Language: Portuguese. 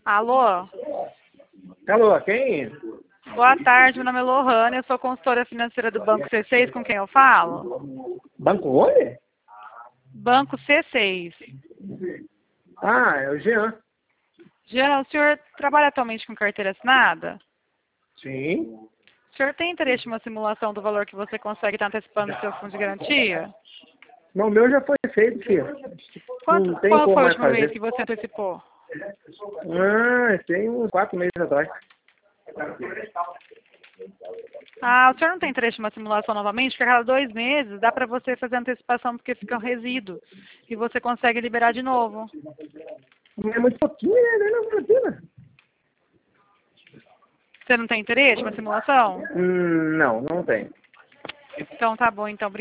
Alô? Alô, quem? Boa tarde, meu nome é Lohane, eu sou consultora financeira do Banco C6, com quem eu falo? Banco onde? Banco C6. Ah, é o Jean. Jean, o senhor trabalha atualmente com carteira assinada? Sim. O senhor tem interesse em uma simulação do valor que você consegue estar antecipando do seu fundo de garantia? Não, o meu já foi feito, filho. Não tem Qual como foi a mais última vez fazer. que você antecipou? Ah, tem uns 4 meses atrás. Ah, o senhor não tem interesse em uma simulação novamente? Porque a cada 2 meses dá para você fazer antecipação porque fica um resíduo e você consegue liberar de novo. Não é muito pouquinho, né? Não, imagina. Você não tem interesse em uma simulação? Não, não tem. Então tá bom, então.